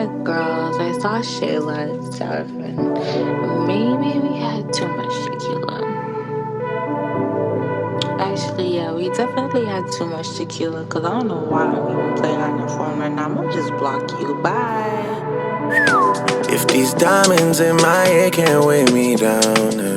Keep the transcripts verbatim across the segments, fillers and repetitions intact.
my girls, I saw Shayla and stuff, and maybe we had too much tequila. Actually, yeah, we definitely had too much tequila, because I don't know why we even playing on your phone right now. I'm gonna just block you. Bye. If these diamonds in my head can't weigh me down, uh,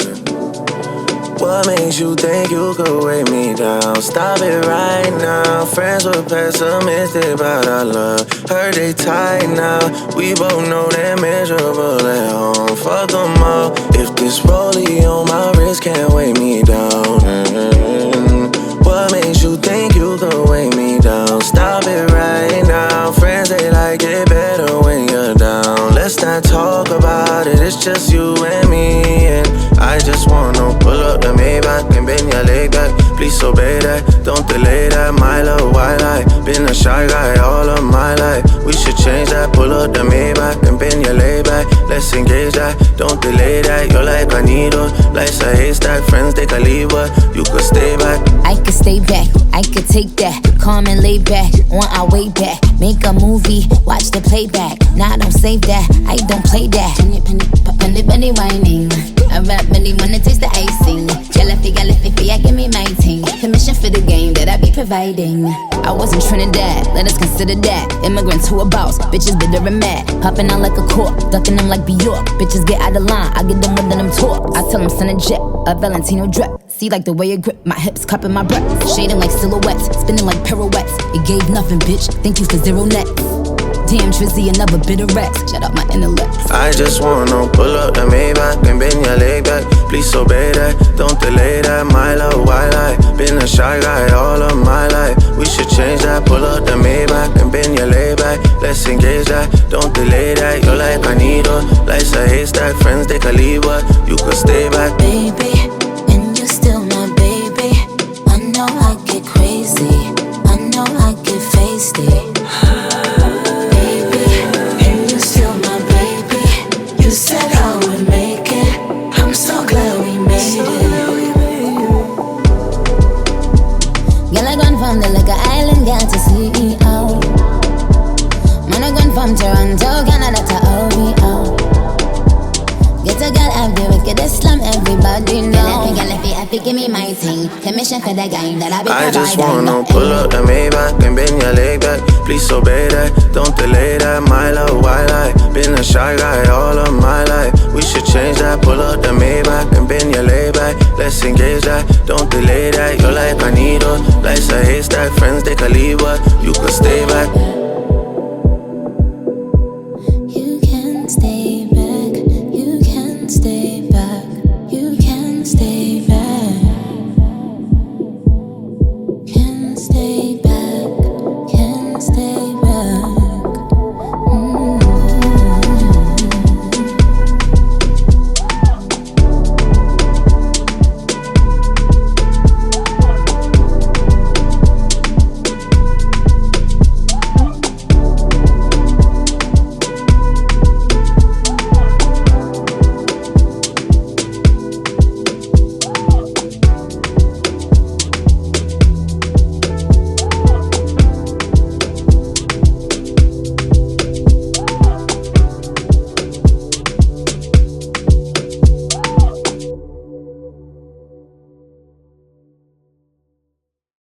what makes you think you could weigh me down? Stop it right now. Friends were pessimistic about our love. Heard they tight now. We both know they're miserable at home. Fuck them all. If this rollie on my wrist can't weigh me down, mm-hmm. What makes you think you could weigh me down? Stop it right now. Friends, they like it better when you're down. Let's not talk about it. It's just you and me, and I just wanna pull up the Maybach and bend your leg back. Please obey that, don't delay that. My love, why lie? Been a shy guy all of my life. We should change that. Pull up the Maybach and bend your leg back. Let's engage that, don't delay that. You're like a needle, life's a haystack. Friends, they can leave, but you could stay back. I could stay back, I could take that. Calm and lay back, on our way back. Make a movie, watch the playback. Nah, don't save that, I don't play that. Penny, penny, penny, penny whining. I rap really wanna taste the icing. Jelly, jelly, I give me my ting. Commission for the game that I be providing. I was in Trinidad, let us consider that. Immigrants who are boss, bitches bitter and mad. Hopping out like a cork, ducking them like Bjork. Bitches get out of line, I get them within them talk. I tell them send a jet, a Valentino drip. See like the way it grip, my hips cupping my breath. Shading like silhouettes, spinning like pirouettes. It gave nothing, bitch, thank you for zero net. Damn, Trizzy, another bit of Rex. Shut up my intellect. I just wanna pull up the Maybach and bend your leg back. Please obey that, don't delay that. My love, why lie? Been a shy guy all of my life. We should change that. Pull up the Maybach and bend your leg back. Let's engage that, don't delay that. You're like a needle, life's a haystack. Friends, they can leave, but you could stay back. Baby, and you're still my baby. I know I get crazy, I know I get feisty. From the like island, got to see out. Man, I gone from Toronto, Canada to O V O. Get a girl out the wickedest slam, everybody know. Girl, if you happy, give me my thing. Commission for the game that I be I providing. just wanna pull up the Maybach and bend your leg back. Please obey that, don't delay that. My love, why lie? Been a shy guy all of my life. We should change that. Pull up the Maybach and bend your leg back. Let's engage that, don't delay that. You're like a needle, life's a haystack. Friends, they can leave, but you could stay back.